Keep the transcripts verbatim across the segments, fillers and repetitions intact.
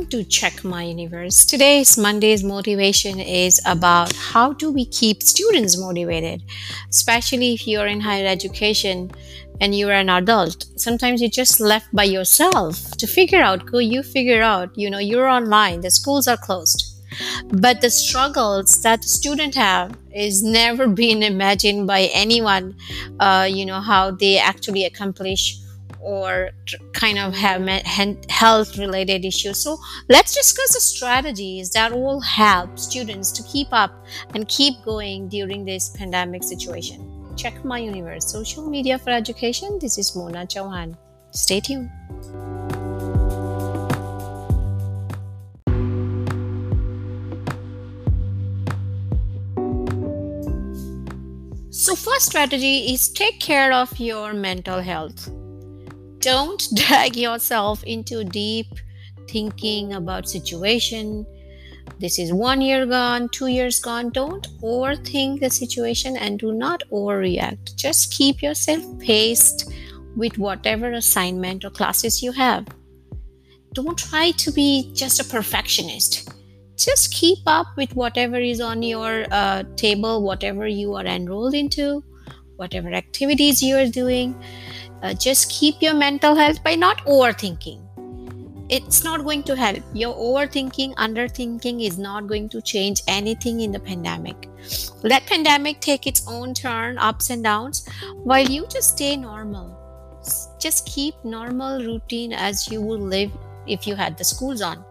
welcome to Check My Universe. Today's Monday's motivation is about how do we keep students motivated, especially if you're in higher education and you're an adult. Sometimes you're just left by yourself to figure out, go you figure out, you know, you're online, the schools are closed. But the struggles that the student have is never been imagined by anyone, uh, you know, how they actually accomplish or tr- kind of have health related issues. So let's discuss the strategies that will help students to keep up and keep going during this pandemic situation. Check My Universe, social media for education. This is Mona Chauhan. Stay tuned. So first strategy is take care of your mental health. Don't drag yourself into deep thinking about situation. This is one year gone, two years gone. Don't overthink the situation and do not overreact. Just keep yourself paced with whatever assignment or classes you have. Don't try to be just a perfectionist. Just keep up with whatever is on your uh, table, whatever you are enrolled into, whatever activities you are doing. Uh, just keep your mental health by not overthinking. It's not going to help. Your overthinking, underthinking is not going to change anything in the pandemic. Let pandemic take its own turn, ups and downs, while you just stay normal. Just keep normal routine as you would live if you had the schools on.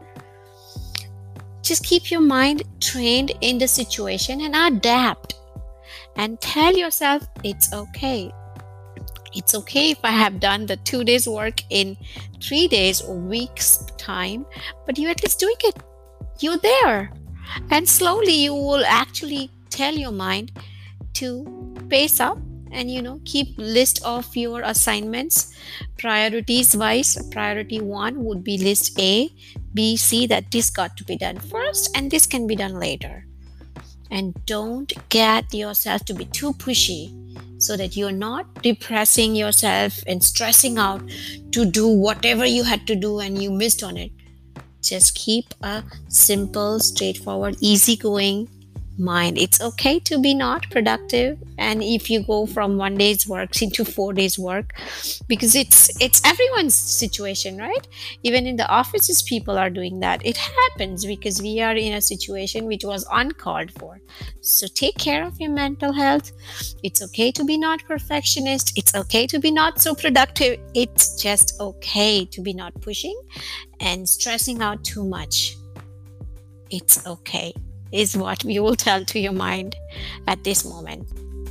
Just keep your mind trained in the situation and adapt. And tell yourself it's okay. It's okay if I have done the two days work in three days or weeks time, but you're at least doing it. You're there. And slowly you will actually tell your mind to pace up and, you know, keep list of your assignments priorities wise. Priority one would be list A, B, C, that this got to be done first and this can be done later. And don't get yourself to be too pushy so that you're not depressing yourself and stressing out to do whatever you had to do and you missed on it. Just keep a simple, straightforward, easygoing mind. It's okay to be not productive, and if you go from one day's work into four days work, because it's it's everyone's situation, right? Even in the offices people are doing that. It happens because we are in a situation which was uncalled for. So take care of your mental health. It's okay to be not perfectionist. It's okay to be not so productive. It's just okay to be not pushing and stressing out too much. It's okay is what we will tell to your mind at this moment.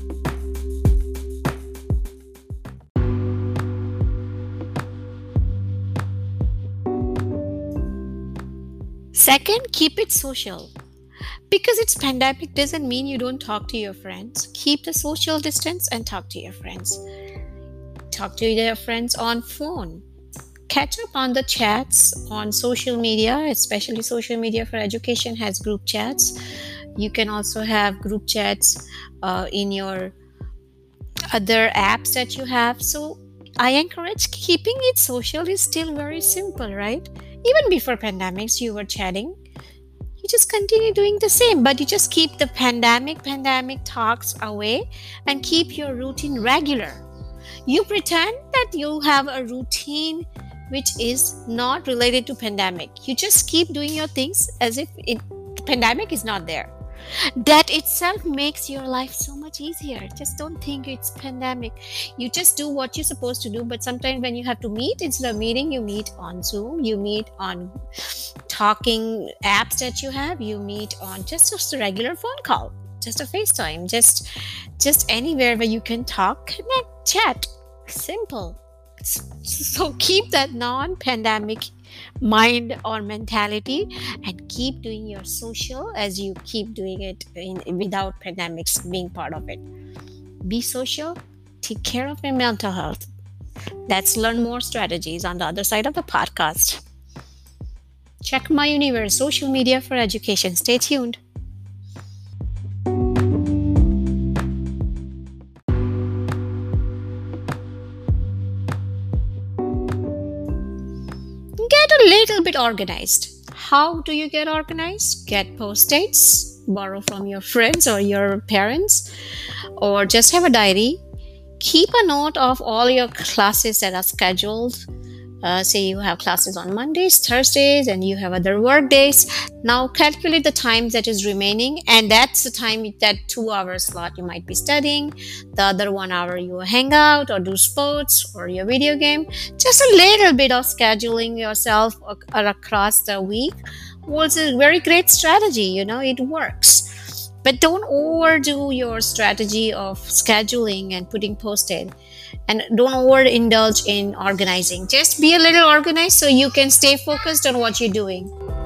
Second, keep it social. Because it's pandemic doesn't mean you don't talk to your friends. Keep the social distance and talk to your friends. Talk to your friends on phone. Catch up on the chats on social media, especially social media for education has group chats. You can also have group chats uh, in your other apps that you have. So I encourage keeping it social is still very simple, right? Even before pandemics, you were chatting. You just continue doing the same, but you just keep the pandemic, pandemic talks away and keep your routine regular. You pretend that you have a routine which is not related to pandemic. You just keep doing your things as if it, the pandemic is not there. That itself makes your life so much easier. Just don't think it's pandemic. You just do what you're supposed to do. But sometimes when you have to meet, instead of meeting, you meet on Zoom, you meet on talking apps that you have, you meet on just, just a regular phone call, just a FaceTime, just just anywhere where you can talk, connect, chat. Simple. So keep that non-pandemic mind or mentality and keep doing your social as you keep doing it in, without pandemics being part of it. Be social, take care of your mental health. Let's learn more strategies on the other side of the podcast. Check My Universe, social media for education. Stay tuned. Get a little bit organized. How do you get organized? Get post-its, borrow from your friends or your parents, or just have a diary. Keep a note of all your classes that are scheduled. Uh, say you have classes on Mondays, Thursdays, and you have other work days. Now calculate the time that is remaining, and that's the time, that two hour slot you might be studying. The other one hour you will hang out or do sports or your video game. Just a little bit of scheduling yourself across the week was a very great strategy. You know, it works. But don't overdo your strategy of scheduling and putting post-it. And don't overindulge in organizing. Just be a little organized so you can stay focused on what you're doing.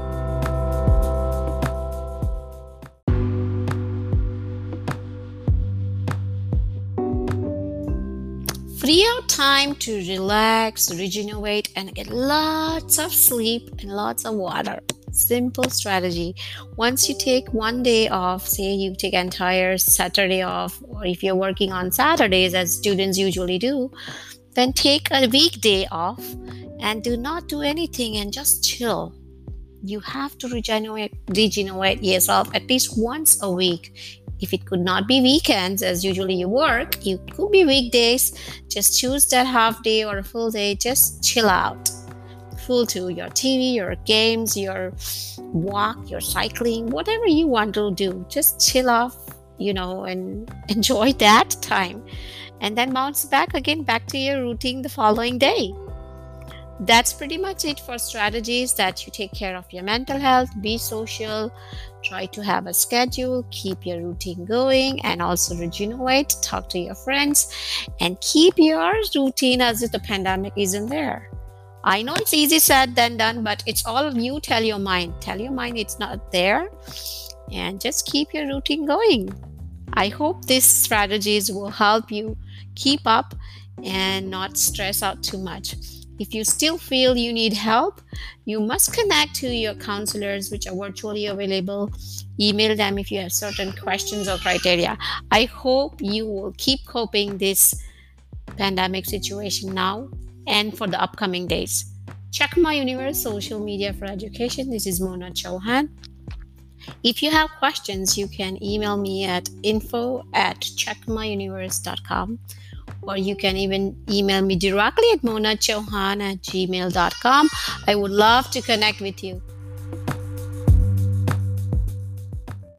Free out time to relax, regenerate, and get lots of sleep and lots of water. Simple strategy. Once you take one day off, say you take entire Saturday off, or if you're working on Saturdays as students usually do, then take a weekday off and do not do anything and just chill. You have to regenerate, regenerate yourself at least once a week. If it could not be weekends, as usually you work, it could be weekdays. Just choose that half day or a full day. Just chill out. Full to your T V, your games, your walk, your cycling, whatever you want to do. Just chill off, you know, and enjoy that time. And then bounce back again, back to your routine the following day. That's pretty much it for strategies that you take care of your mental health. Be social, try to have a schedule, keep your routine going, and also regenerate, talk to your friends, and keep your routine as if the pandemic isn't there. I know it's easy said than done, but it's all you tell your mind. Tell your mind it's not there, and just keep your routine going. I hope these strategies will help you keep up and not stress out too much. If you still feel you need help, you must connect to your counselors, which are virtually available. Email them if you have certain questions or criteria. I hope you will keep coping this pandemic situation now and for the upcoming days. Check my universe social media for education. This is Mona Chauhan. If you have questions, you can email me at info at checkmyuniverse dot com, or you can even email me directly at monachauhan at gmail dot com. I would love to connect with you.